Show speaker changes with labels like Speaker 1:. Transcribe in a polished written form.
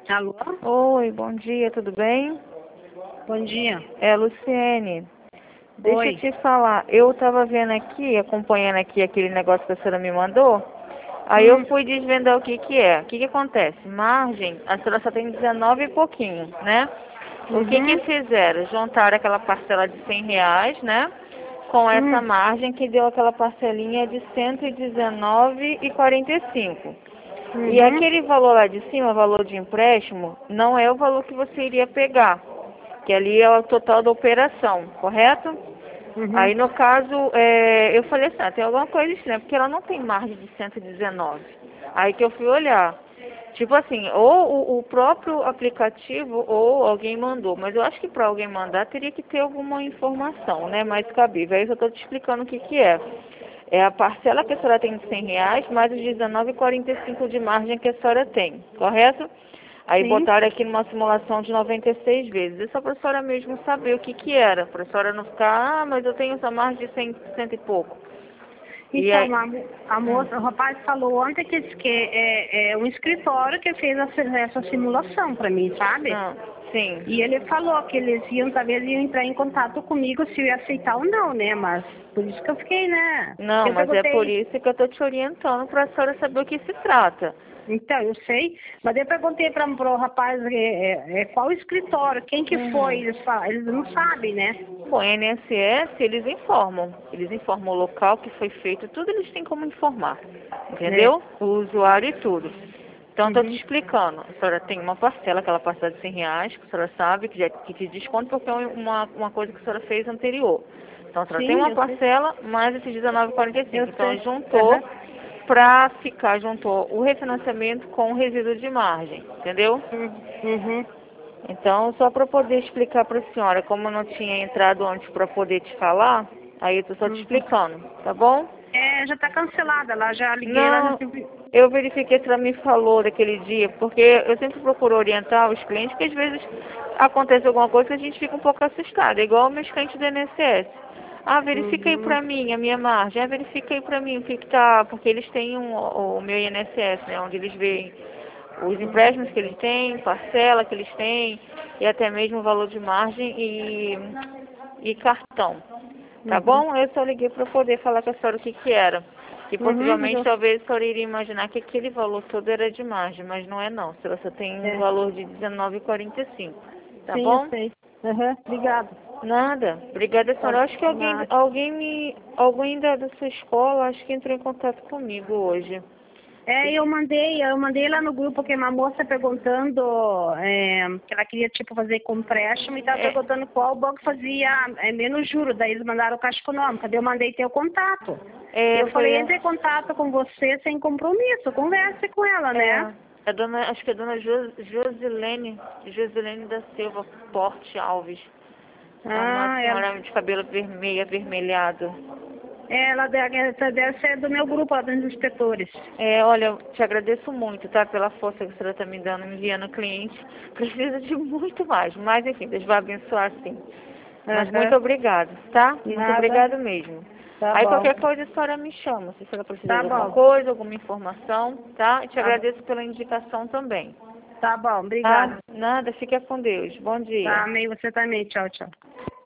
Speaker 1: Alô?
Speaker 2: Oi, bom dia, tudo bem?
Speaker 1: Bom dia.
Speaker 2: É, Luciene. Deixa eu
Speaker 1: Oi.
Speaker 2: te falar, eu tava vendo aqui, acompanhando aqui aquele negócio que a senhora me mandou, aí eu fui desvendar o que que é. O que que acontece? Margem, a senhora só tem 19 e pouquinho, né? O que que
Speaker 1: Uhum.
Speaker 2: fizeram? Juntaram aquela parcela de R$ 100, né? Com essa margem que deu aquela parcelinha de 119,45. E
Speaker 1: Uhum.
Speaker 2: aquele valor lá de cima, valor de empréstimo, não é o valor que você iria pegar, que ali é o total da operação, correto?
Speaker 1: Uhum.
Speaker 2: Aí no caso, eu falei assim, tem alguma coisa estranha, porque ela não tem margem de 119. Aí que eu fui olhar. Tipo assim, ou o próprio aplicativo ou alguém mandou, mas eu acho que para alguém mandar teria que ter alguma informação, né, mais cabível. Aí eu estou te explicando o que que é. É a parcela que a senhora tem de R$ 100, mais os 19,45 de margem que a senhora tem, correto? Aí
Speaker 1: Sim.
Speaker 2: botaram aqui numa simulação de 96 vezes. É só para a senhora mesmo saber o que que era, para a senhora não ficar, mas eu tenho essa margem de 100, cento e pouco. E aí,
Speaker 1: Então, a moça, o rapaz falou ontem que é um escritório que fez essa simulação para mim, sabe?
Speaker 2: não, sim.
Speaker 1: E ele falou que eles iam, talvez, iam entrar em contato comigo se eu ia aceitar ou não, né? Mas por isso que eu fiquei, né?
Speaker 2: Não,
Speaker 1: Eu
Speaker 2: mas é por
Speaker 1: perguntei.
Speaker 2: isso que eu estou te orientando para a senhora saber o que se trata.
Speaker 1: Então, eu sei, mas eu perguntei para o rapaz qual escritório, quem que foi,
Speaker 2: Uhum.
Speaker 1: eles não sabem, né?
Speaker 2: Bom, INSS, eles informam o local que foi feito, tudo eles têm como informar,
Speaker 1: Né?
Speaker 2: entendeu? O usuário e tudo. Então, estou te
Speaker 1: Uhum.
Speaker 2: explicando. A senhora tem uma parcela, aquela parcela de R$ 100, que a senhora sabe que te desconto porque é uma coisa que a senhora fez anterior. Então, a senhora tem
Speaker 1: Sim,
Speaker 2: uma
Speaker 1: eu sei.
Speaker 2: parcela mais esses
Speaker 1: Eu
Speaker 2: 19,45. Então,
Speaker 1: sei.
Speaker 2: juntou
Speaker 1: Aham.
Speaker 2: juntou o refinanciamento com o resíduo de margem, entendeu?
Speaker 1: Uhum.
Speaker 2: Então, só para poder explicar para a senhora, como eu não tinha entrado antes para poder te falar, aí eu tô só te
Speaker 1: Uhum.
Speaker 2: explicando, tá bom?
Speaker 1: É, já está cancelada lá, já liguei lá, já
Speaker 2: Não,
Speaker 1: tive.
Speaker 2: eu verifiquei se ela me falou daquele dia, porque eu sempre procuro orientar os clientes, que às vezes acontece alguma coisa que a gente fica um pouco assustado, é igual meus clientes do INSS. Ah, verifica aí
Speaker 1: Uhum.
Speaker 2: pra mim a minha margem, verifica aí pra mim o que que tá, porque eles têm o meu INSS, né, onde eles veem os empréstimos que eles têm, parcela que eles têm, e até mesmo o valor de margem e cartão. Tá
Speaker 1: Uhum.
Speaker 2: bom? Eu só liguei para poder falar com a senhora o que que era. Que
Speaker 1: Uhum.
Speaker 2: possivelmente talvez a senhora iria imaginar que aquele valor todo era de margem, mas não é não. A senhora só tem um
Speaker 1: É.
Speaker 2: valor de 19,45. Tá
Speaker 1: Sim, eu
Speaker 2: bom?
Speaker 1: sei. Uhum. Obrigado.
Speaker 2: Nada. Obrigada,
Speaker 1: Tá,
Speaker 2: senhora. Acho que
Speaker 1: nada.
Speaker 2: alguém da sua escola, acho que entrou em contato comigo hoje.
Speaker 1: É, eu mandei lá no grupo que uma moça perguntando que ela queria tipo fazer com empréstimo e estava
Speaker 2: É,
Speaker 1: perguntando qual banco fazia menos juros. Daí eles mandaram o Caixa Econômica. Daí eu mandei teu contato.
Speaker 2: é,
Speaker 1: Eu
Speaker 2: foi
Speaker 1: falei, entre em contato com você sem compromisso, converse com ela, né?
Speaker 2: a dona, acho que é a dona Josilene da Silva Porte Alves. É uma
Speaker 1: Ah,
Speaker 2: senhora de cabelo vermelho, avermelhado.
Speaker 1: ela deve ser do meu grupo lá dos inspetores.
Speaker 2: Olha, eu te agradeço muito, tá? Pela força que a senhora está me dando, me enviando cliente. Precisa de muito mais. Mas, enfim, Deus vai abençoar, sim. Mas muito
Speaker 1: Aham.
Speaker 2: obrigado, tá? Muito
Speaker 1: Nada.
Speaker 2: obrigado mesmo.
Speaker 1: Tá
Speaker 2: Aí
Speaker 1: bom.
Speaker 2: qualquer coisa a senhora me chama, se a senhora precisar
Speaker 1: Tá
Speaker 2: de alguma
Speaker 1: bom.
Speaker 2: coisa, alguma informação, tá? E te
Speaker 1: Tá bom.
Speaker 2: agradeço pela indicação também.
Speaker 1: Tá bom.
Speaker 2: Tá?
Speaker 1: Obrigada.
Speaker 2: Nada, fica com Deus. Bom dia.
Speaker 1: Tá, amei você também. Tchau, tchau.